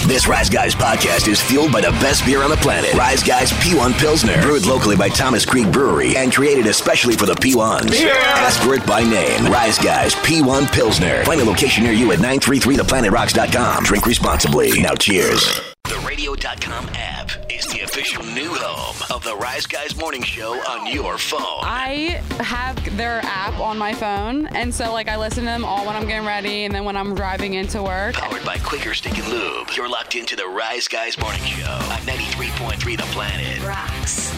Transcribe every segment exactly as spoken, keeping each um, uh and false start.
This Rise Guys podcast is fueled by the best beer on the planet. Rise Guys P one Pilsner. Brewed locally by Thomas Creek Brewery and created especially for the P ones. Yeah. Ask for it by name. Rise Guys P one Pilsner. Find a location near you at nine three three the planet rocks dot com. Drink responsibly. Now cheers. The radio dot com app is the official new home of the Rise Guys Morning Show on your phone. I have their app on my phone, and so like I listen to them all when I'm getting ready and then when I'm driving into work. Powered by Quaker Steak and Lube. You're locked into the Rise Guys Morning Show on ninety-three point three The Planet. Rocks.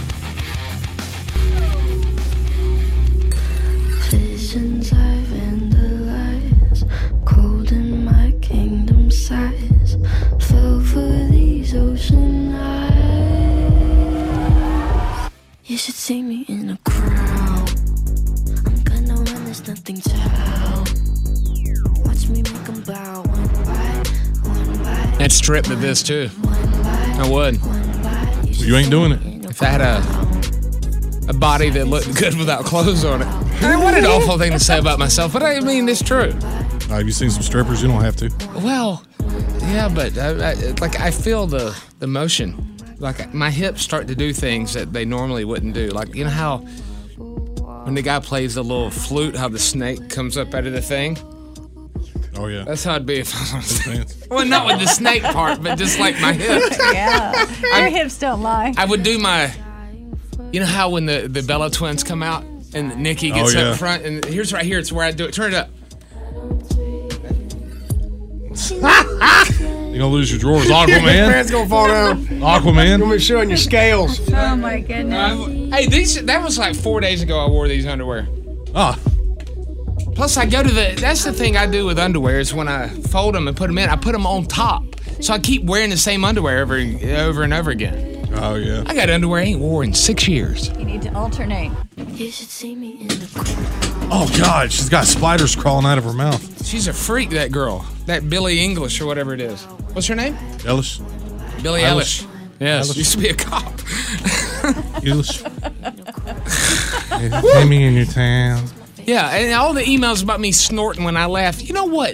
Visions I've vandalized, cold in my kingdom size, fell for these ocean eyes. You should see me in a crowd. I'm gonna run, there's nothing to help. Watch me make them bow one by one by. I'd strip to this too. I would. You ain't doing it. If I had a a body that looked good without clothes on it. I mean, what an awful thing to say about myself, but I mean, it's true. Uh, have you seen some strippers? You don't have to. Well, yeah, but I, I, like I feel the, the motion. Like my hips start to do things that they normally wouldn't do. Like, you know how when the guy plays the little flute, how the snake comes up out of the thing? Oh, yeah. That's how it'd be if I was well, not with the snake part, but just like my hips. Yeah, your I, hips don't lie. I would do my, you know how when the, the Bella twins come out and Nikki gets oh, yeah. up front, and here's right here, it's where I do it. Turn it up. You're gonna lose your drawers, Aquaman. Your pants gonna fall down. Aquaman. You're gonna be showing your scales. Oh my goodness. Uh, hey, these that was like four days ago I wore these underwear. Ah. Plus, I go to the, that's the thing I do with underwear is when I fold them and put them in, I put them on top. So I keep wearing the same underwear every, over and over again. Oh, yeah. I got underwear I ain't worn in six years. You need to alternate. You should see me in the crowd. Oh, God, she's got spiders crawling out of her mouth. She's a freak, that girl. That Billie English or whatever it is. What's her name? Ellis. Billie Eilish. Yes, Eilish. used to be a cop. Ellis. Take me in your town. Yeah, and all the emails about me snorting when I laugh. You know what?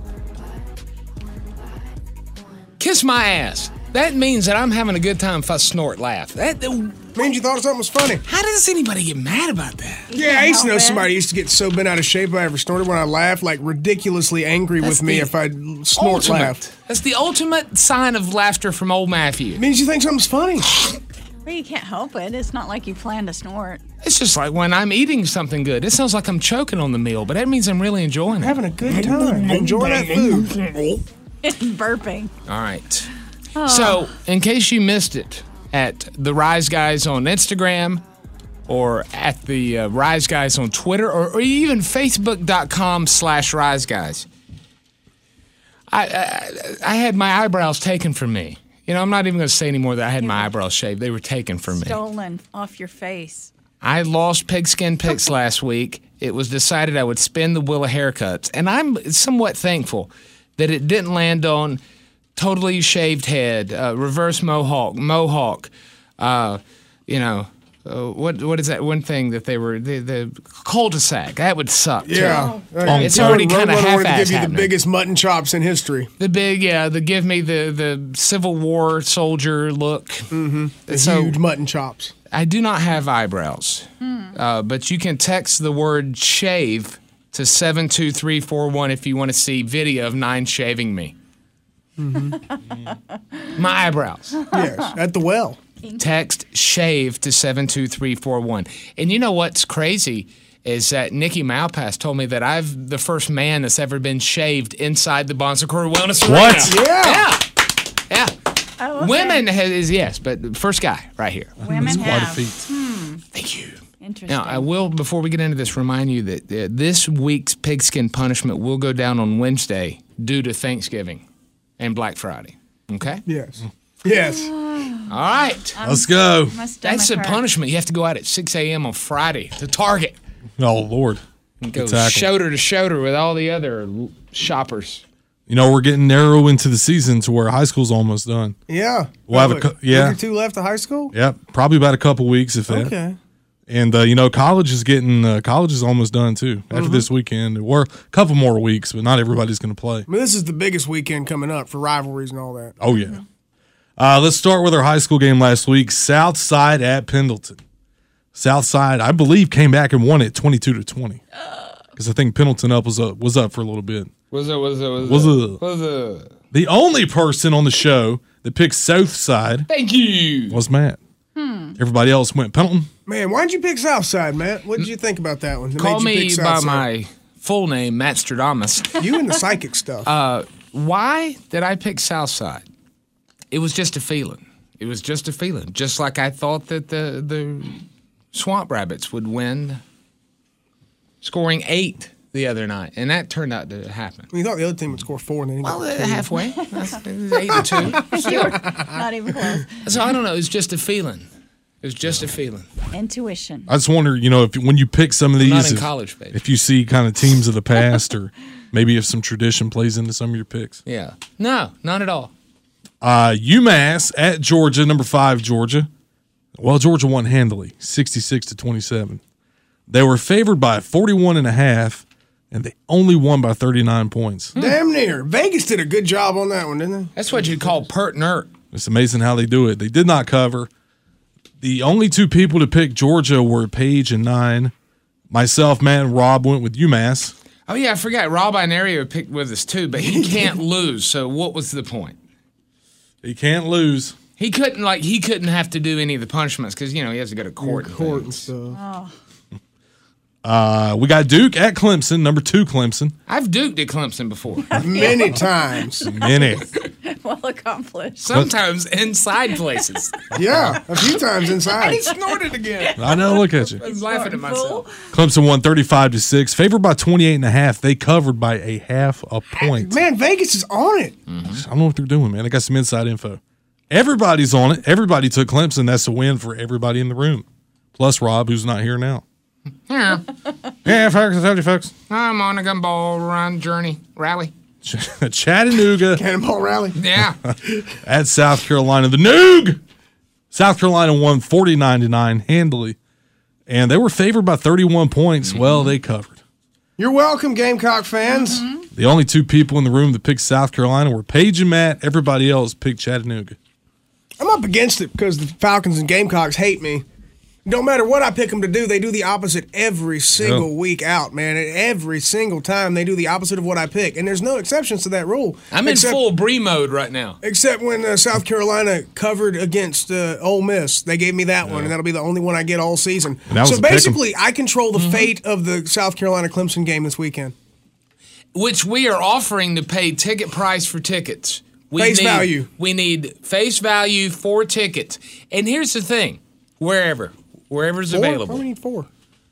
Kiss my ass. That means that I'm having a good time if I snort laugh. That, that means you thought something was funny. How does anybody get mad about that? Yeah, I used to know somebody used to get so bent out of shape if I ever snorted when I laughed, like ridiculously angry That's with me if I snort ultimate. laughed. That's the ultimate sign of laughter from old Matthew. It means you think something's funny. Well, you can't help it. It's not like you plan to snort. It's just like when I'm eating something good. It sounds like I'm choking on the meal, but that means I'm really enjoying it. Having a good time. Enjoy that food. Burping. All right. Oh. So, in case you missed it, at the Rise Guys on Instagram or at the uh, Rise Guys on Twitter or, or even Facebook.com slash Rise Guys, I, I, I had my eyebrows taken from me. You know, I'm not even going to say anymore that I had my eyebrows shaved. They were taken from me. Stolen off your face. I lost Pigskin Picks last week. It was decided I would spin the wheel of haircuts. And I'm somewhat thankful that it didn't land on totally shaved head, uh, reverse mohawk, mohawk, uh, you know, uh, what what is that one thing that they were, the, the cul-de-sac. That would suck, too. Yeah. Oh. It's already kind of half-assed wanted to give you happening. the biggest mutton chops in history. The big, yeah, the give me the, the Civil War soldier look. Mm-hmm. The So- huge mutton chops. I do not have eyebrows, uh, but you can text the word shave to seven two three four one if you want to see video of Nine shaving me. Mm-hmm. My eyebrows. Yes, at the well. Text shave to seven two three four one. And you know what's crazy is that Nikki Malpass told me that I've the first man that's ever been shaved inside the Bon Secours Wellness Arena. What? Yeah. Yeah. Yeah. Oh, okay. Women has, yes, but first guy right here. Women It's quite a have. feat. Hmm. Thank you. Interesting. Now, I will, before we get into this, remind you that uh, this week's pigskin punishment will go down on Wednesday due to Thanksgiving and Black Friday. Okay? Yes. Yes. All right. Let's go. My stomach That's the hurts. punishment. You have to go out at six a.m. on Friday to Target Oh, Lord. and go Good tackle. shoulder to shoulder with all the other l- shoppers. You know, we're getting narrow into the season to where high school's almost done. Yeah. We'll have a What, cou- yeah. week or two left of high school? Yep. Probably about a couple weeks, if that. Okay. And, uh, you know, college is getting uh, – college is almost done, too, after Mm-hmm. this weekend. We're a couple more weeks, but not everybody's going to play. I mean, this is the biggest weekend coming up for rivalries and all that. Oh, yeah. Uh, let's start with our high school game last week, Southside at Pendleton. Southside, I believe, came back and won it twenty-two to twenty. Because I think Pendleton up was up was up for a little bit. Was it? Was it? Was, Was it? it? Was it? The only person on the show that picked Southside Thank you. was Matt. Everybody else went Pendleton. Man, why did you pick Southside, Matt? What did you think about that one? that Call made you me pick by Southside? my full name, Matt Stradamus. You and the psychic stuff. Uh, why did I pick Southside? It was just a feeling. It was just a feeling. Just like I thought that the the Swamp Rabbits would win, scoring eight the other night, and that turned out to happen. you thought the other team would score four and then Well, go uh, two. halfway. That's, it was eight to two. Still. Not even close. So I don't know. It was just a feeling. It was just a feeling. Intuition. I just wonder, you know, if when you pick some of these, Not in if, college, baby. if you see kind of teams of the past, or maybe if some tradition plays into some of your picks. Yeah. No, not at all. Uh, UMass at Georgia, number five Georgia. Well, Georgia won handily, sixty-six to twenty-seven. They were favored by forty-one and a half, and they only won by thirty-nine points. Damn near. Vegas did a good job on that one, didn't they? That's what you'd call pert nerd. It's amazing how they do it. They did not cover. The only two people to pick Georgia were Paige and Nine. Myself, Matt, and Rob went with UMass. Oh, yeah, I forgot. Rob Inario picked with us, too, but he can't lose, so what was the point? He can't lose. He couldn't, like, he couldn't have to do any of the punishments because, you know, he has to go to court. and Court and things. stuff. Uh, we got Duke at Clemson, number two Clemson. I've duked at Clemson before. Many times. Many. Well accomplished. Sometimes inside places. Yeah, a few times inside. He snorted again. I know. Look at you. I was laughing at myself. Clemson won thirty-five to six, favored by twenty-eight and a half. They covered by a half a point. Man, Vegas is on it. I don't know what they're doing, man. I got some inside info. Everybody's on it. Everybody took Clemson. That's a win for everybody in the room. Plus Rob, who's not here now. Yeah. Yeah, folks, I told you, folks. I'm on a gumball run journey rally. Chattanooga Cannonball Rally. Yeah. at South Carolina. The Noog! South Carolina won forty-nine to nine handily, and they were favored by thirty-one points. Mm-hmm. Well, they covered. You're welcome, Gamecock fans. The only two people in the room that picked South Carolina were Paige and Matt. Everybody else picked Chattanooga. I'm up against it because the Falcons and Gamecocks hate me. No matter what I pick them to do, they do the opposite every single Yeah. week out, man. And every single time they do the opposite of what I pick. And there's no exceptions to that rule. I'm in except, full Bree mode right now. Except when uh, South Carolina covered against uh, Ole Miss. They gave me that one, and that'll be the only one I get all season. And that was So a pick 'em. basically, I control the fate of the South Carolina-Clemson game this weekend. Which we are offering to pay ticket price for tickets. We Face need, value. We need face value for tickets. And here's the thing, wherever, wherever's Four? available. We need four.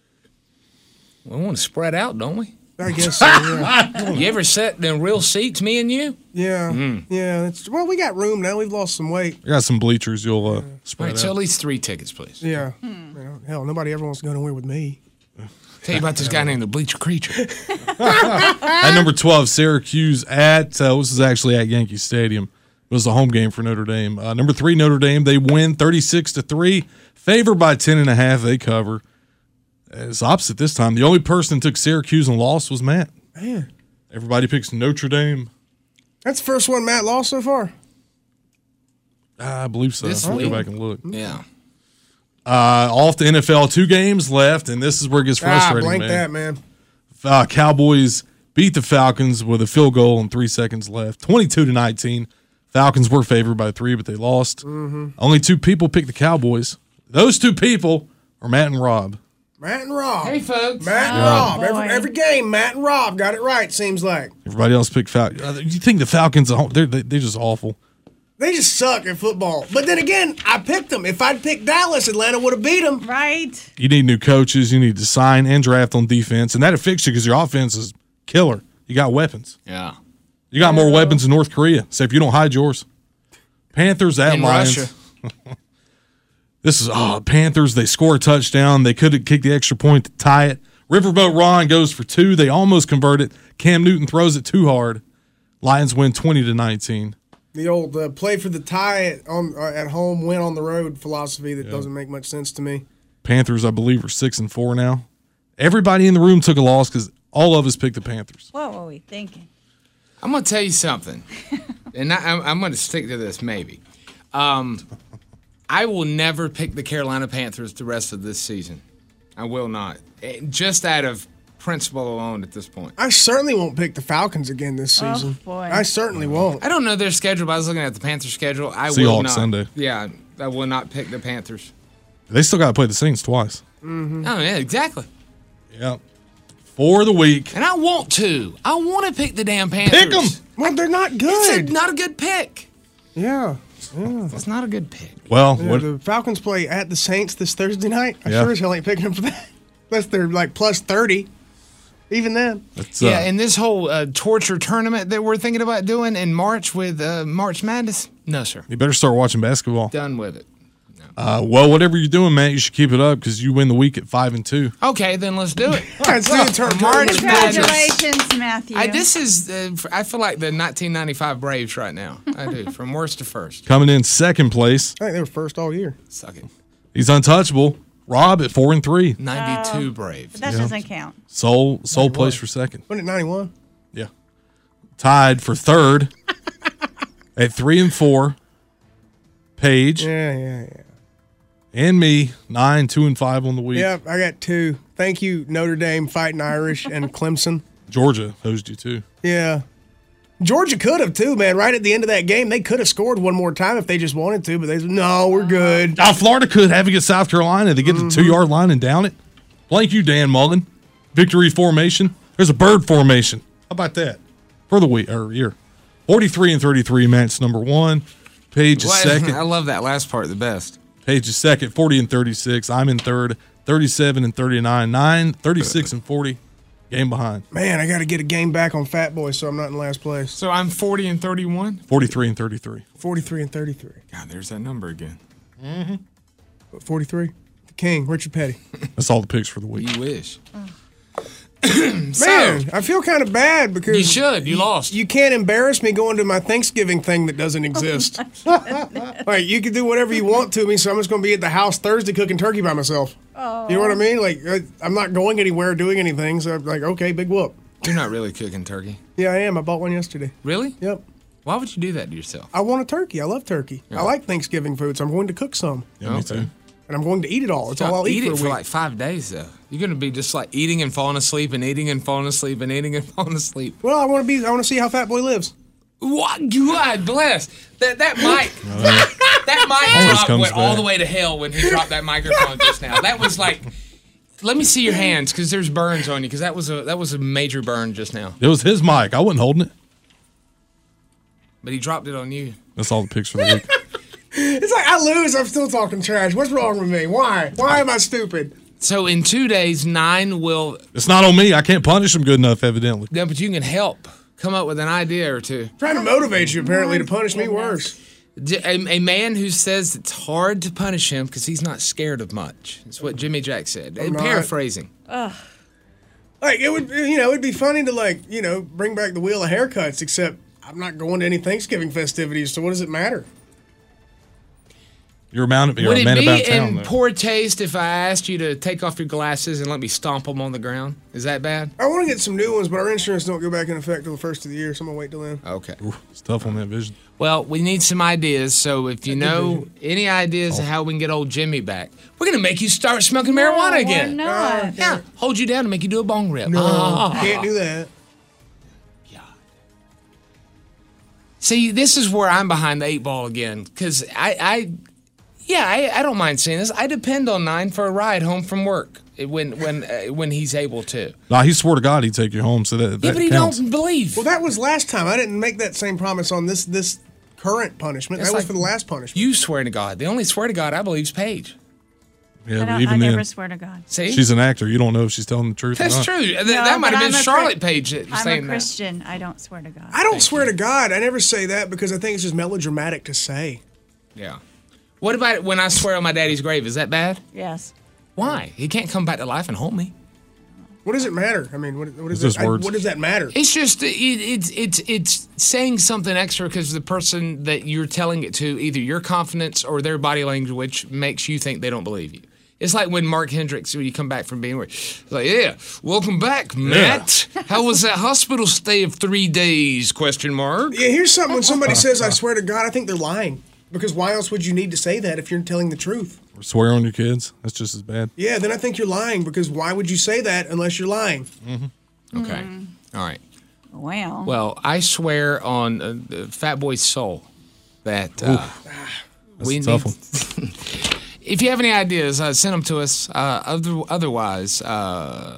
We want to spread out, don't we? I guess so, yeah. You ever sit in real seats, me and you? Yeah, Mm-hmm. yeah. It's, well, we got room now. We've lost some weight. I got some bleachers. You'll uh, All spread right, so at out. least three tickets, please. Yeah. You know, hell, nobody ever wants to go nowhere with me. Tell you about this guy named the Bleacher Creature. At number twelve, Syracuse at, uh, this is actually at Yankee Stadium. It was a home game for Notre Dame. Uh, number three, Notre Dame, they win thirty-six to three, favored by ten and a half. They cover. It's opposite this time. The only person that took Syracuse and lost was Matt. Man, Everybody picks Notre Dame. that's the first one Matt lost so far. I believe so. This I'll go week? back and look. Yeah. Uh, off to N F L, two games left, and this is where it gets Ah, frustrating, blank man. that, man. Uh, Cowboys beat the Falcons with a field goal and three seconds left, twenty-two to nineteen. Falcons were favored by three, but they lost. Mm-hmm. Only two people picked the Cowboys. Those two people are Matt and Rob. Matt and Rob. Hey, folks. Matt and Oh, Rob. boy. Every, every game, Matt and Rob got it right, seems like. Everybody else picked Falcons. Uh, you think the Falcons, are- they're, they're just awful. They just suck at football. But then again, I picked them. If I'd picked Dallas, Atlanta would have beat them. Right. You need new coaches. You need to sign and draft on defense, and that'll fix you because your offense is killer. You got weapons. Yeah. You got more weapons than North Korea, so if you don't hide yours. Panthers at In Lions. Russia. This is oh Panthers. They score a touchdown. They could have kicked the extra point to tie it. Riverboat Ron goes for two. They almost convert it. Cam Newton throws it too hard. Lions win twenty to nineteen. The old uh, play for the tie at, on, uh, at home, win on the road philosophy that doesn't make much sense to me. Panthers, I believe, are six and four now. Everybody in the room took a loss because all of us picked the Panthers. What were we thinking? I'm going to tell you something, and I, I'm, I'm going to stick to this maybe. Um, I will never pick the Carolina Panthers the rest of this season. I will not. Just out of principle alone at this point. I certainly won't pick the Falcons again this season. Oh, boy. I certainly won't. I don't know their schedule, but I was looking at the Panthers schedule. I Seahawks will not. Sunday. Yeah, I will not pick the Panthers. They still got to play the Saints twice. Mm-hmm. Oh, yeah, exactly. Yep. For the week. And I want to. I want to pick the damn Panthers. Pick them. Well, they're not It's good. a, not a good pick. yeah. yeah. It's not a good pick. Well, Yeah, what, the Falcons play at the Saints this Thursday night. I Yeah. sure as hell ain't picking them for that. Unless they're like plus thirty. Even then. it's, uh, Yeah, and this whole uh, torture tournament that we're thinking about doing in March with uh, March Madness, no, sir. you better start watching basketball. Done with it. Uh, well, whatever you're doing, Matt, you should keep it up because you win the week at five and two. Okay, then let's do it. Can't see the turn- March turn- Madness. Congratulations, Matthew. I, this is, uh, I feel like the nineteen ninety-five Braves right now. I do, from worst to first. Coming in second place, I think they were first all year. Suck it. he's untouchable. Rob at four and three. ninety-two Braves. But that doesn't count. Soul, Soul place for second. Wasn't it ninety-one? Yeah. Tied for third at three and four. Paige Yeah, yeah, yeah. and me, nine, two and five on the week. Yep, I got two. Thank you, Notre Dame, Fighting Irish, and Clemson. Georgia hosed you too. Yeah. Georgia could have, too, man. Right at the end of that game, they could have scored one more time if they just wanted to, but they said, no, we're good. Now, Florida could have against South Carolina. They get to the two yard line and down it. Blank you, Dan Mullen. Victory formation. There's a bird formation. How about that? For the week or year. forty-three and thirty-three, Matt's number one. Paige is What? second. I love that last part the best. Paige is second, forty and thirty-six. I'm in third, thirty-seven and thirty-nine. Nine, thirty-six and forty. Game behind. Man, I got to get a game back on Fat Boy so I'm not in last place. So I'm forty and thirty-one. forty-three and thirty-three. forty-three and thirty-three. God, there's that number again. forty-three? The King, Richard Petty. That's all the picks for the week. You wish. Man, I feel kind of bad because You should. You lost. you can't embarrass me going to my Thanksgiving thing that doesn't exist. Like, you can do whatever you want to me, so I'm just going to be at the house Thursday cooking turkey by myself. Oh. You know what I mean? Like, I- I'm not going anywhere, doing anything, so I'm like, okay, big whoop. You're not really cooking turkey. Yeah, I am. I bought one yesterday. Really? Yep. Why would you do that to yourself? I want a turkey. I love turkey. I like Thanksgiving food, so I'm going to cook some. Yeah, me Okay. too. And I'm going to eat it all. It's all I'll eat eat, it for a for week. like five days, though. You're gonna be just like eating and falling asleep and eating and falling asleep and eating and falling asleep. Well, I want to be. I want to see how Fat Boy lives. What? God bless that that mic. That mic Always drop comes went all back. the way to hell when he dropped that microphone just now. That was like. Let me see your hands, because there's burns on you. Because that was a that was a major burn just now. It was his mic. I wasn't holding it. But he dropped it on you. That's all the picks for the week. It's like I lose. I'm still talking trash. What's wrong with me? Why? Why am I stupid? So in two days, nine will. It's not on me. I can't punish him good enough, evidently. No, but you can help come up with an idea or two. Trying to motivate you apparently to punish me worse. A, a man who says it's hard to punish him because he's not scared of much. That's what Jimmy Jack said. I'm not. Paraphrasing. Like it would, you know, it'd be funny to like, you know, bring back the wheel of haircuts. Except I'm not going to any Thanksgiving festivities, so what does it matter? You're a man, you're Would a it man be about town. in though. poor taste if I asked you to take off your glasses and let me stomp them on the ground? Is that bad? I want to get some new ones, but our insurance don't go back in effect till the first of the year, so I'm gonna wait till then. Okay. It's tough on that vision. Well, we need some ideas. So if you know any ideas of how we can get old Jimmy back, we're gonna make you start smoking marijuana again. No, Ah, Yeah, hold you down and make you do a bong rip. No, Ah. can't do that. See, this is where I'm behind the eight ball again, because I, I, yeah, I, I don't mind seeing this. I depend on Nine for a ride home from work when when uh, when he's able to. Nah, he swore to God he'd take you home, so that, that Yeah, but he counts. don't believe. Well, that was last time. I didn't make that same promise on this this current punishment. It's that was like for the last punishment. You swear to God. The only swear to God I believe is Paige. Yeah, I, but don't, even I then, never swear to God. See, she's an actor. You don't know if she's telling the truth or that's not. true. Th- No, that might but have I'm been a Charlotte Chri- Page that was I'm saying a that. Christian. I don't swear to God. I don't swear to God. I never say that because I think it's just melodramatic to say. Yeah. What about when I swear on my daddy's grave? Is that bad? Yes. Why? He can't come back to life and hold me. What does it matter? I mean, what, what, is It's it, just I- words. what does that matter? It's just it, it's it's it's saying something extra because the person that you're telling it to, either your confidence or their body language makes you think they don't believe you. It's like when Mark Hendricks, when you come back from being where, like, yeah, welcome back, Matt. Yeah. How was that hospital stay of three days? Question mark. Yeah, here's something. When somebody says, "I swear to God," I think they're lying. Because why else would you need to say that if you're telling the truth? Or swear on your kids. That's just as bad. Yeah, then I think you're lying. Because why would you say that unless you're lying? Mm-hmm. Okay. Mm. All right. Wow. Well, I swear on uh, the Fat Boy's soul that uh, we need. Tough one. If you have any ideas, uh, send them to us. Uh, other, otherwise, uh,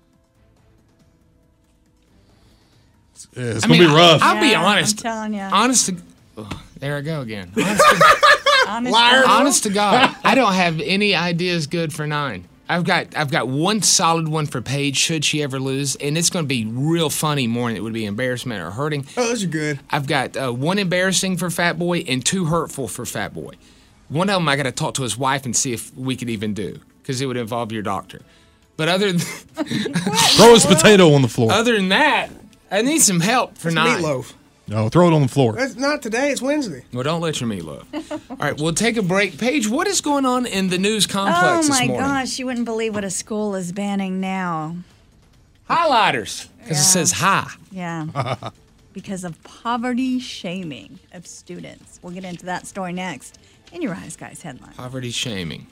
yeah, it's I gonna mean, be rough. I'll, I'll be Yeah, honest. I'm telling you. Honest to, oh, there I go again. Honest to, Honest, honest to God, I don't have any ideas good for nine. I've got I've got one solid one for Paige should she ever lose, and it's going to be real funny more than it would be embarrassment or hurting. Oh, those are good. I've got uh, one embarrassing for Fat Boy and two hurtful for Fat Boy. One of them I got to talk to his wife and see if we could even do, because it would involve your doctor. But other than throw his potato on the floor. Other than that, I need some help for That's nine. meatloaf. No, throw it on the floor. That's not today. It's Wednesday. Well, don't let your meatloaf. All right, we'll take a break. Paige, what is going on in the news complex Oh this my morning? gosh, you wouldn't believe what a school is banning now. Highlighters, because Yeah. it says hi. Yeah. Because of poverty shaming of students. We'll get into that story next in your Rise Guys headline. Poverty shaming.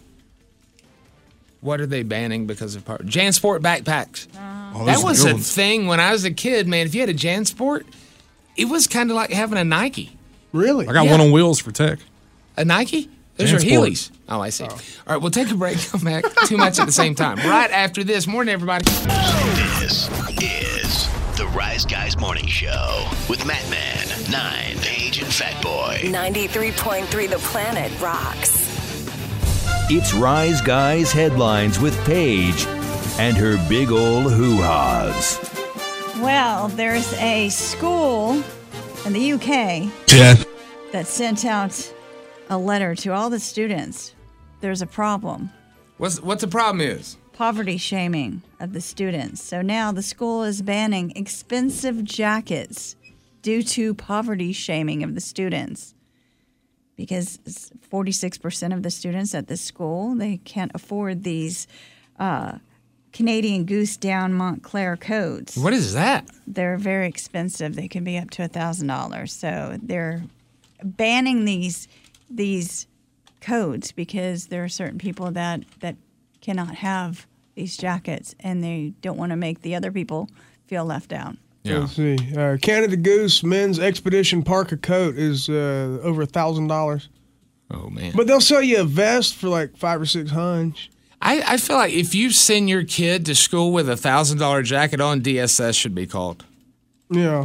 What are they banning because of poverty? JanSport backpacks. Oh, That those are was good a ones. thing when I was a kid, man. If you had a JanSport, it was kind of like having a Nike. Really? I got Yeah. one on wheels for tech. A Nike? Those are JanSport. Heelys. Oh, I see. All right, we'll take a break. Come back. Too much at the same time. Right after this. Morning, everybody. This is the Rise Guys Morning Show with Matt Man, Nine, Paige, and Fat Boy. ninety-three point three The Planet rocks. It's Rise Guys Headlines with Paige and her big ol' hoo-has. Well, there's a school in the U K Yeah. that sent out a letter to all the students. There's a problem. What's what the problem is? Poverty shaming of the students. So now the school is banning expensive jackets due to poverty shaming of the students. Because forty-six percent of the students at this school, they can't afford these uh, Canadian Goose Down Montclair coats. What is that? They're very expensive. They can be up to one thousand dollars. So they're banning these these codes because there are certain people that, that cannot have these jackets, and they don't want to make the other people feel left out. Yeah. Let's see. Uh, Canada Goose men's Expedition Parka coat is uh, over a thousand dollars. Oh man. But they'll sell you a vest for like five or six hundred. I, I feel like if you send your kid to school with a thousand dollar jacket on, D S S should be called. Yeah.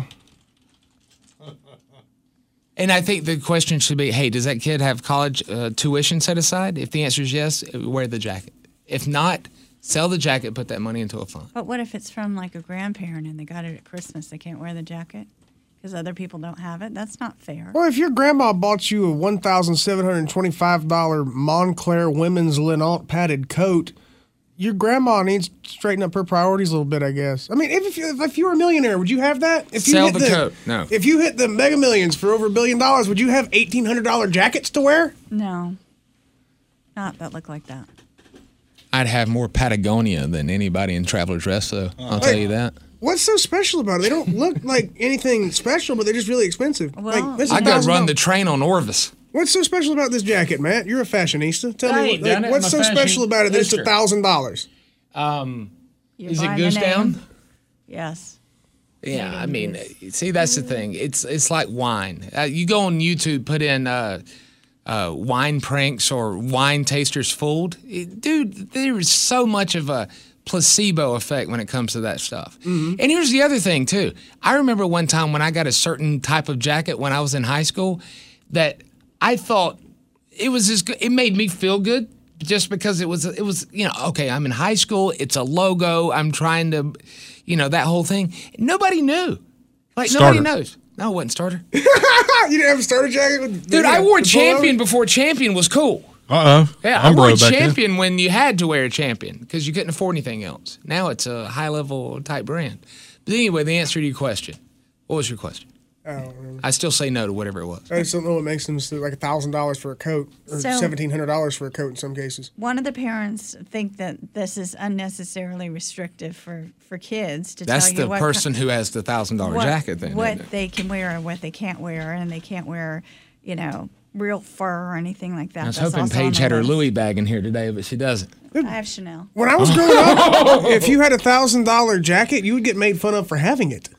And I think the question should be, hey, does that kid have college uh, tuition set aside? If the answer is yes, wear the jacket. If not, sell the jacket, put that money into a fund. But what if it's from like a grandparent and they got it at Christmas? They can't wear the jacket because other people don't have it? That's not fair. Well, if your grandma bought you a one thousand seven hundred twenty-five dollars Montclair women's Lenant padded coat, your grandma needs to straighten up her priorities a little bit, I guess. I mean, if, if, you, if you were a millionaire, would you have that? If you Sell hit the coat. No. If you hit the Mega Millions for over a billion dollars, would you have eighteen hundred dollars jackets to wear? No. Not that look like that. I'd have more Patagonia than anybody in Traveler's Rest, though. I'll tell you that. What's so special about it? They don't look like anything special, but they're just really expensive. Well, like, this is I got to one thousand run the dollars. train on Orvis. What's so special about this jacket, Matt? You're a fashionista. Tell I me, ain't what, done like, it. what's I'm so a special about it that it's fashionista. a thousand dollars? Um, You're is it buying the Goose name? Down? Yes. Yeah, I mean, see, that's the thing. It's it's like wine. Uh, you go on YouTube, put in uh, uh, wine pranks or wine tasters fooled. It- dude, there is so much of a placebo effect when it comes to that stuff. And here's the other thing, too. I remember one time when I got a certain type of jacket when I was in high school that I thought it was as good. It made me feel good just because it was, it was, you know, okay, I'm in high school. It's a logo. I'm trying to, you know, that whole thing. Nobody knew. Like, Starter. nobody knows. No, it wasn't Starter. You didn't have a starter jacket? With, Dude, yeah, I wore the pullover? Champion before Champion was cool. Uh-oh. Yeah, I'm I wore bro back then. Champion when you had to wear a Champion because you couldn't afford anything else. Now it's a high-level type brand. But anyway, the answer to your question. What was your question? I don't remember. I still say no to whatever it was. I just don't know what makes them like a thousand dollars for a coat or So- seventeen hundred dollars for a coat in some cases. One of the parents think that this is unnecessarily restrictive for, for kids to That's tell you the what person who has the thousand dollar what, jacket. Then what isn't it? they can wear and what they can't wear, and they can't wear, you know, real fur or anything like that. I was That's hoping also on Paige the had her list. Louis bag in here today, but she doesn't. I have Chanel. When I was growing up, if you had a thousand dollar jacket, you would get made fun of for having it.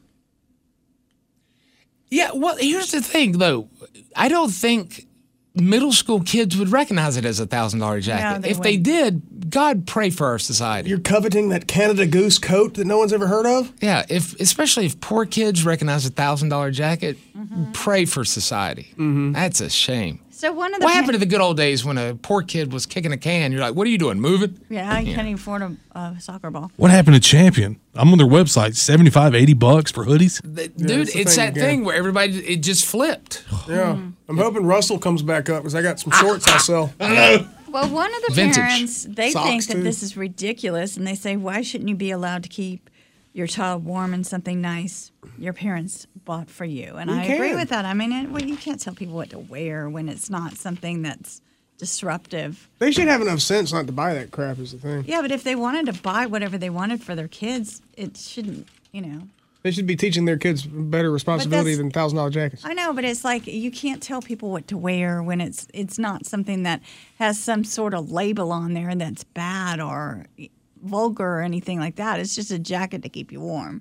Yeah, well, here's the thing, though. I don't think middle school kids would recognize it as a thousand dollar jacket. they if they wouldn't. did, God pray for our society. You're coveting that Canada Goose coat that no one's ever heard of. yeah, if especially if poor kids recognize a thousand dollar jacket, Mm-hmm. pray for society. That's a shame. So one of the What pa- happened to the good old days when a poor kid was kicking a can? You're like, what are you doing, moving? Yeah, you can't even afford a, a soccer ball. What happened to Champion? I'm on their website, seventy-five, eighty bucks for hoodies. Dude, it's the it's thing that again. thing where everybody, it just flipped. Yeah, I'm hoping Russell comes back up because I got some shorts I sell. Well, one of the Vintage. parents, they Socks, think that too. this is ridiculous, and they say, why shouldn't you be allowed to keep your child warm in something nice your parents bought for you? And You I agree can. with that. I mean, it, well, you can't tell people what to wear when it's not something that's disruptive. They should have enough sense not to buy that crap. Is the thing. Yeah, but if they wanted to buy whatever they wanted for their kids, it shouldn't, you know. They should be teaching their kids better responsibility that's- than thousand dollar jackets. I know, but it's like you can't tell people what to wear when it's it's not something that has some sort of label on there that's bad or vulgar or anything like that. It's just a jacket to keep you warm.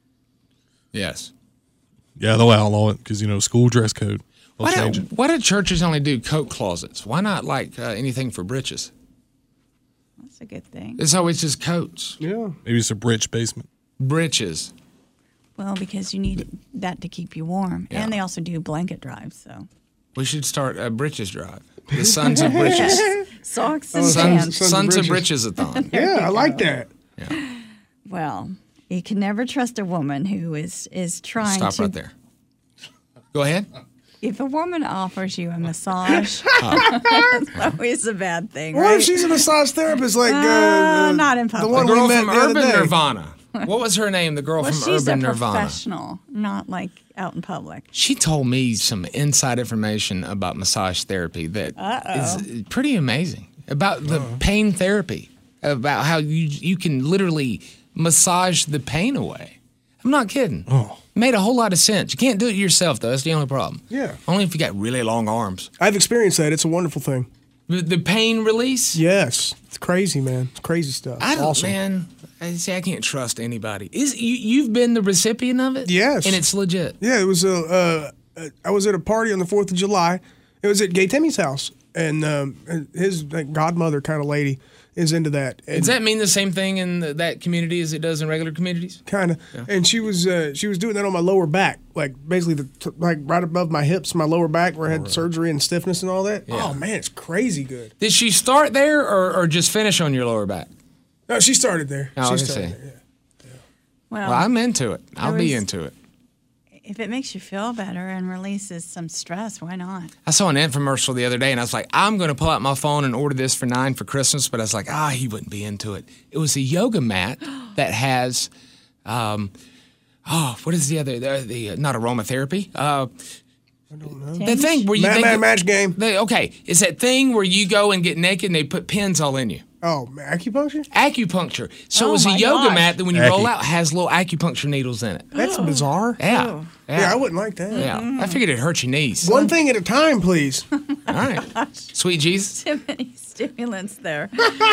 Yes. Yeah, they'll outlaw it because, you know, school dress code. They'll Why change do, it. why do churches only do coat closets? Why not like uh, anything for britches? That's a good thing. It's always just coats. Yeah. Maybe it's a rich basement. Britches. Well, because you need that to keep you warm, Yeah. and they also do blanket drives. So We should start a britches drive. The Sons of Britches. socks and Sons, pants. Sons of Sons of Britches. Britches-a-thon. Yeah, I like that. Well, you can never trust a woman who is is trying Stop to. right there. Go ahead. If a woman offers you a massage, it's always a bad thing, What right? if she's a massage therapist like uh, Uh, uh, not in the public. one The girl we met from the other Urban day? Nirvana. What was her name? The girl well, from she's Urban a Nirvana. professional, not like out in public. She told me some inside information about massage therapy that is pretty amazing. About the pain therapy, about how you you can literally massage the pain away. I'm not kidding. Oh. Made a whole lot of sense. You can't do it yourself though. That's the only problem. Yeah. Only if you got really long arms. I've experienced that. It's a wonderful thing. The, the pain release. Yes, it's crazy, man. It's crazy stuff. I It's don't, awesome. man. I see. I can't trust anybody. Is you? You've been the recipient of it? Yes. And it's legit. Yeah, it was a. Uh, uh, I was at a party on the Fourth of July. It was at Gay Timmy's house, and um, and his like, godmother kind of lady is into that. And Does that mean the same thing in the, that community as it does in regular communities? kind of? And she was uh, she was doing that on my lower back, like basically the t- like right above my hips, my lower back, where I had surgery and stiffness and all that. Oh man, it's crazy good. Did she start there or, or just finish on your lower back? No, she started there. Oh, I she was started gonna say. there. Yeah. Well, Well, I'm into it. I'll be was- into it. if it makes you feel better and releases some stress, why not? I saw an infomercial the other day, and I was like, I'm going to pull out my phone and order this for nine for Christmas. But I was like, ah, he wouldn't be into it. It was a yoga mat that has, um, oh, what is the other? The, the not aromatherapy. Uh, the thing where you Ma- think ma- match game. the- okay, it's that thing where you go and get naked and they put pins all in you. Oh, acupuncture? Acupuncture. So Oh it was a my yoga gosh. mat that when you Acu- roll out has little acupuncture needles in it. That's bizarre. Yeah. Yeah, I wouldn't like that. Yeah. I figured it'd hurt your knees. One thing at a time, please. All right. Sweet Jesus. Too many stimulants there.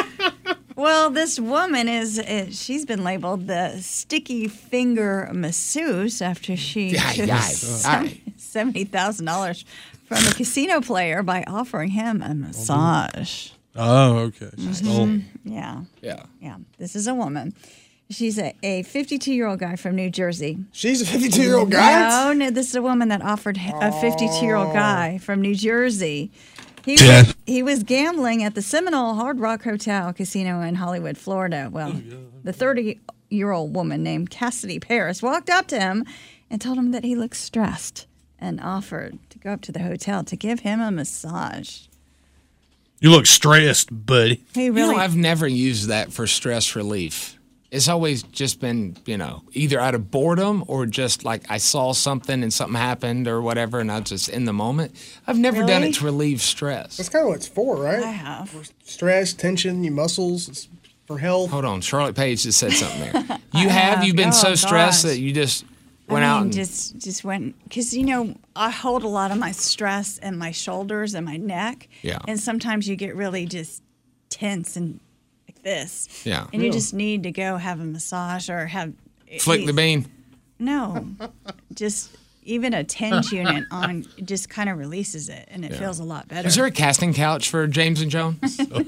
Well, this woman is, is she's been labeled the sticky finger masseuse after she Aye, took aye, aye. seventy thousand dollars from a casino player by offering him a massage. Oh, okay. She stole. Yeah, Yeah. yeah. This is a woman. She's a, a fifty-two-year-old guy from New Jersey. She's a fifty-two-year-old guy. No, no, this is a woman that offered a fifty-two-year-old guy from New Jersey. He Yeah. was, he was gambling at the Seminole Hard Rock Hotel Casino in Hollywood, Florida. Well, the thirty-year-old woman named Cassidy Paris walked up to him and told him that he looked stressed and offered to go up to the hotel to give him a massage. You look stressed, buddy. He You really know, I've never used that for stress relief. It's always just been, you know, either out of boredom or just like I saw something and something happened or whatever, and I was just in the moment. I've never done Really? it to relieve stress. That's kind of what it's for, right? I have. For stress, tension, your muscles, it's for health. Hold on, Charlotte Page just said something there. You have? You've been Oh, so stressed gosh. that you just I went mean, out and just just went because you know I hold a lot of my stress in my shoulders and my neck. Yeah. And sometimes you get really just tense and like this. Yeah. And you just need to go have a massage or have flick the bean. No, just even a tinge unit on it just kind of releases it and it feels a lot better. Is there a casting couch for James and Joan?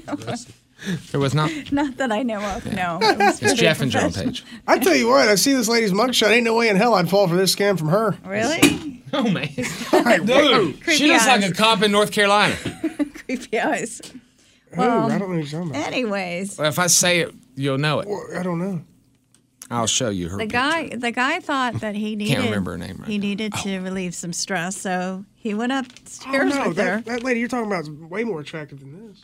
There was not. Not that I know of. No. It was It's pretty Jeff and Joan professional. Page. I tell you what, I see this lady's mugshot. Ain't no way in hell I'd fall for this scam from her. Really? Oh man, Right, dude, Creepy she looks like eyes. a cop in North Carolina. Creepy eyes. Ooh, I don't know what you're talking about. Anyways, Well, if I say it, you'll know it. Well, I don't know. I'll show you her. the picture. guy the guy thought that he needed remember her name right he now. needed to relieve some stress, so he went Oh, upstairs no, with her. that, that lady you're talking about is way more attractive than this.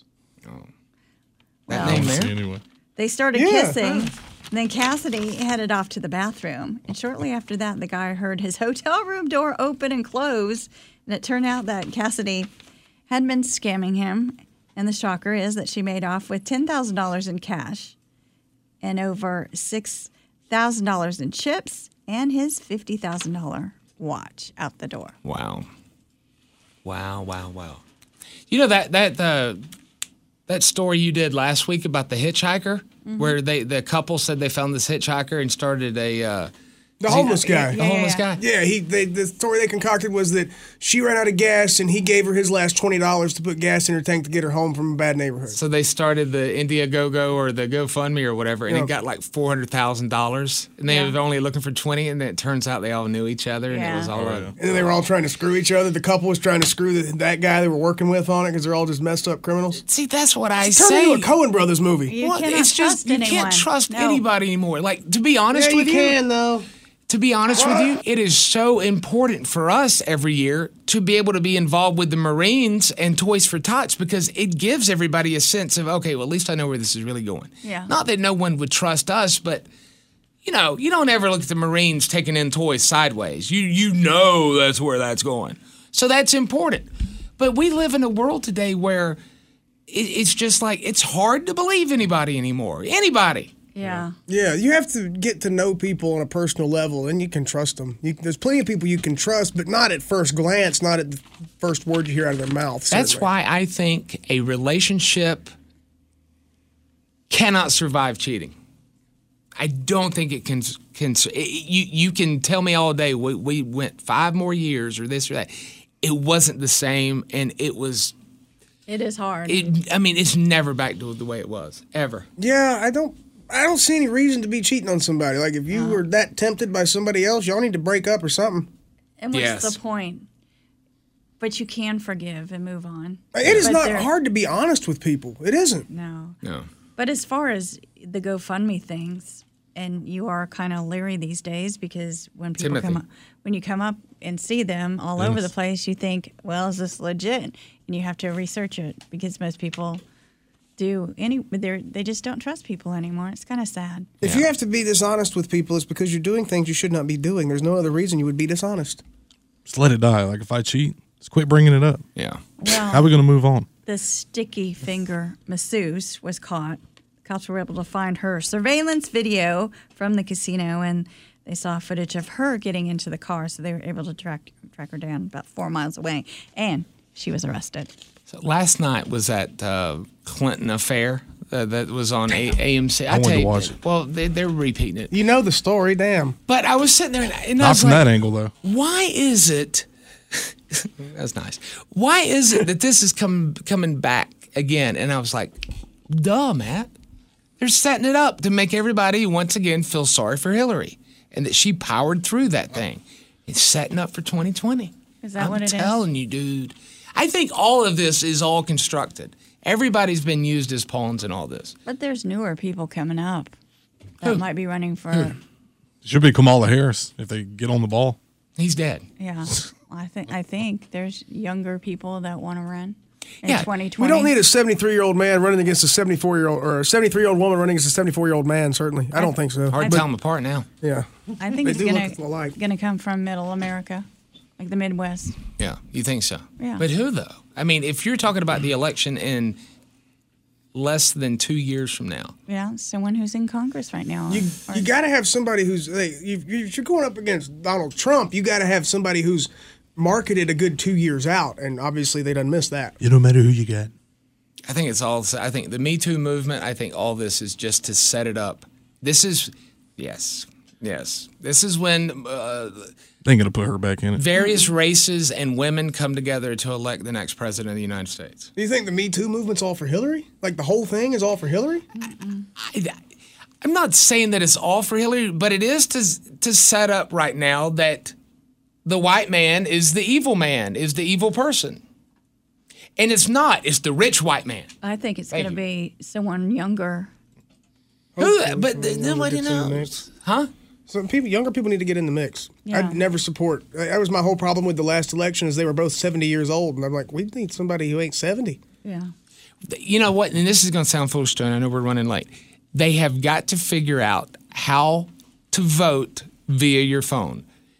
That Well, name See, there. anyway. They started Yeah. kissing. Then Cassidy headed off to the bathroom. And shortly after that, the guy heard his hotel room door open and close. And it turned out that Cassidy had been scamming him. And the shocker is that she made off with ten thousand dollars in cash and over six thousand dollars in chips and his fifty thousand dollars watch out the door. Wow. Wow, wow, wow. You know that that uh, that story you did last week about the hitchhiker, Mm-hmm. where they the couple said they found this hitchhiker and started a uh, The homeless guy. the homeless yeah. guy. Yeah, he. They, the story they concocted was that she ran out of gas, and he gave her his last twenty dollars to put gas in her tank to get her home from a bad neighborhood. So they started the Indiegogo or the GoFundMe or whatever, and Yeah. it got like four hundred thousand dollars, and they Yeah. were only looking for twenty, and then it turns out they all knew each other, and it Yeah. was all. Oh, a, yeah. And then they were all trying to screw each other. The couple was trying to screw the, that guy they were working with on it because they're all just messed up criminals. See, that's what I Turn say. into a Coen Brothers movie. You Well, cannot it's just trust you anyone. can't trust No. anybody anymore. Like to be honest Yeah, you with you, can though. to be honest with you, it is so important for us every year to be able to be involved with the Marines and Toys for Tots because it gives everybody a sense of, okay, well, at least I know where this is really going. Yeah. Not that no one would trust us, but, you know, you don't ever look at the Marines taking in toys sideways. You, you know that's where that's going. So that's important. But we live in a world today where it, it's just like, it's hard to believe anybody anymore. Anybody. Yeah. Yeah, you have to get to know people on a personal level, and you can trust them. You, there's plenty of people you can trust, but not at first glance, not at the first word you hear out of their mouth. That's certainly. why I think a relationship cannot survive cheating. I don't think it can. Can it, you you can tell me all day we, we went five more years or this or that. It wasn't the same, and it was. It is hard. It. I mean, it's never back to the way it was ever. Yeah, I don't. I don't see any reason to be cheating on somebody. Like if you were that tempted by somebody else, y'all need to break up or something. and what's Yes. the point? But you can forgive and move on. It is But not there- hard to be honest with people. It isn't. No. No. But as far as the GoFundMe things, and you are kind of leery these days because when people Timothy. come up, when you come up and see them all over the place, you think, well, is this legit? And you have to research it because most people do any. They they just don't trust people anymore. It's kind of sad. If you have to be dishonest with people, it's because you're doing things you should not be doing. There's no other reason you would be dishonest. Just let it die. Like if I cheat, just quit bringing it up. Yeah. Well, How are we going to move on? the sticky finger masseuse was caught. Cops were able to find her surveillance video from the casino, and they saw footage of her getting into the car, so they were able to track track her down about four miles away, and she was arrested. So last night was that uh, Clinton affair uh, that was on A- AMC. I, wanted tell to you, watch it. Well, they, they're repeating it. You know the story, damn. But I was sitting there and, and I Not was from like, that angle, though. why is it that's nice why is it that this is coming coming back again? And I was like, duh, Matt, they're setting it up to make everybody once again feel sorry for Hillary and that she powered through that thing. It's setting up for twenty twenty. Is that I'm what it is? telling you, dude. I think all of this is all constructed. Everybody's been used as pawns in all this. But there's newer people coming up that might be running for. It should be Kamala Harris if they get on the ball. He's dead. Yeah, I think I think there's younger people that want to run. in Yeah, twenty twenty. We don't need a seventy-three-year-old man running against a seventy-four-year-old, or a seventy-three-year-old woman running against a seventy-four-year-old man, certainly. I don't think so. Hard to But, tell them apart now. yeah. I think They it's do gonna look alike. gonna come from Middle America, like the Midwest. Yeah, you think so? Yeah. But who though? I mean, if you're talking about the election in less than two years from now, Yeah, someone who's in Congress right now. You Or- you got to have somebody who's like, you, you, if you're going up against Donald Trump, you got to have somebody who's marketed a good two years out, and obviously they done missed that. It don't matter who you got. I think it's all. I think the Me Too movement. I think all this is just to set it up. This is, yes, yes. This is when uh, They're gonna put her back in it. various races and women come together to elect the next president of the United States. Do you think the Me Too movement's all for Hillary? Like the whole thing is all for Hillary? I, I'm not saying that it's all for Hillary, but it is to to set up right now that the white man is the evil man, is the evil person. And it's not. It's the rich white man. I think it's Thank going to you. be someone younger. Who? Hopefully But someone younger nobody gets in the knows. mix. Huh? Some people, younger people need to get in the mix. Yeah. I'd never support. That was my whole problem with the last election is they were both seventy years old, and I'm like, we need somebody who ain't seventy. Yeah. You know what? And this is going to sound foolish, Stone. I know we're running late. They have got to figure out how to vote via your phone.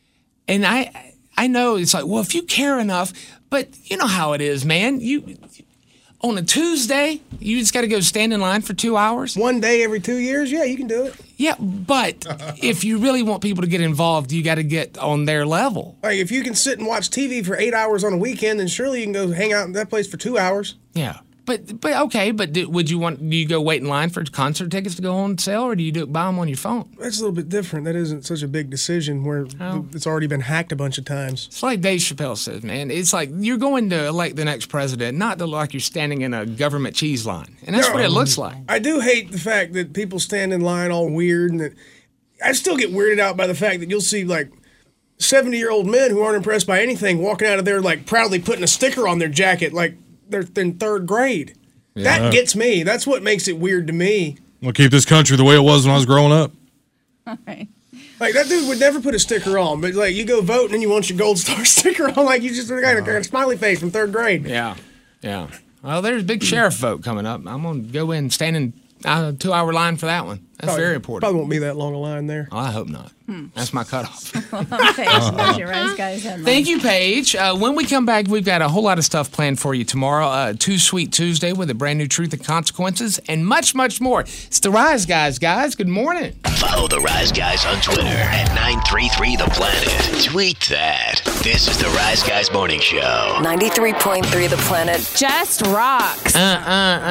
And I, I know it's like, well, if you care enough, but you know how it is, man. You on a Tuesday, you just got to go stand in line for two hours. One day every two years, yeah, you can do it. Yeah, but if you really want people to get involved, you got to get on their level. Like if you can sit and watch T V for eight hours on a weekend, then surely you can go hang out in that place for two hours. Yeah. But but okay, but do, would you want? Do you go wait in line for concert tickets to go on sale, or do you do it, buy them on your phone? That's a little bit different. That isn't such a big decision where Oh. it's already been hacked a bunch of times. It's like Dave Chappelle says, man. It's like you're going to elect the next president, not to like you're standing in a government cheese line, and that's No. what it looks like. I do hate the fact that people stand in line all weird, and that I still get weirded out by the fact that you'll see like seventy-year-old men who aren't impressed by anything walking out of there like proudly putting a sticker on their jacket like they're in third grade. Yeah. That gets me. That's what makes it weird to me. We'll keep this country the way it was when I was growing up. All right. Like that dude would never put a sticker on, but like you go vote and then you want your gold star sticker on, like you just got a, got a smiley face from third grade. Yeah, yeah. Well, there's a big sheriff vote coming up. I'm gonna go in, stand in a two-hour line for that one. That's Probably- very important. Probably won't be that long a line there. Oh, I hope not. That's my cutoff. Okay, so there's your Rise Guys headline. Thank you, Paige. Uh, when we come back, we've got a whole lot of stuff planned for you tomorrow. Uh, Too Sweet Tuesday with a brand new Truth and Consequences, and much, much more. It's the Rise Guys, guys. Good morning. Follow the Rise Guys on Twitter at nine three three The Planet. Tweet that. This is the Rise Guys Morning Show. ninety-three point three The Planet. Just rocks. Uh, uh, uh,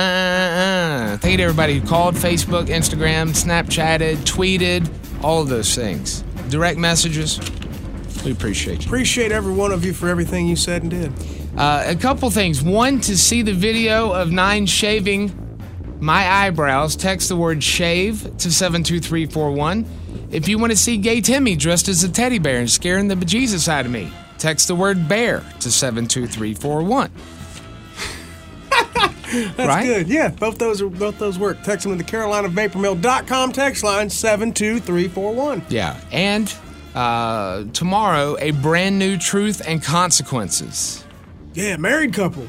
uh. Thank you to everybody who called, Facebook, Instagram, Snapchatted, tweeted, all of those things. Direct messages. We appreciate you. Appreciate every one of you for everything you said and did. Uh, a couple things. One, to see the video of Nine shaving my eyebrows, text the word shave to seven two three four one. If you want to see Gay Timmy dressed as a teddy bear and scaring the bejesus out of me, text the word bear to seven two three four one. That's Right? good. Yeah, both those are both those work. Text them to the Carolina Vapor Mill dot com text line seven two three four one. Yeah. And uh, tomorrow, a brand new Truth and Consequences. Yeah, married couple.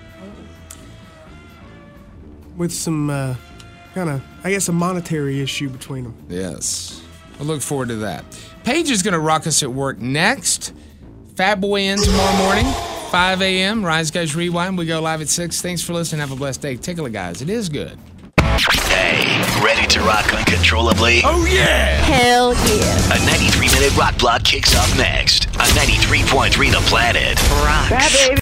With some uh, kind of, I guess, a monetary issue between them. Yes. I look forward to that. Paige is going to rock us at work next. Fat Boy in tomorrow morning, five a.m. Rise Guys Rewind. We go live at six. Thanks for listening. Have a blessed day. Tickle it, guys. It is good. Hey, ready to rock uncontrollably? Oh, yeah. Hell yeah. A ninety-three minute rock block kicks off next on ninety-three point three The Planet. Rocks.